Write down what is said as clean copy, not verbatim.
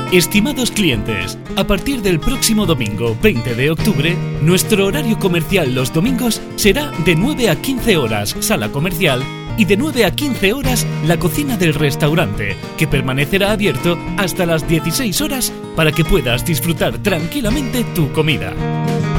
Estimados clientes, a partir del próximo domingo 20 de octubre, nuestro horario comercial los domingos será de 9 a 15 horas sala comercial y de 9 a 15 horas la cocina del restaurante, que permanecerá abierto hasta las 16 horas para que puedas disfrutar tranquilamente tu comida.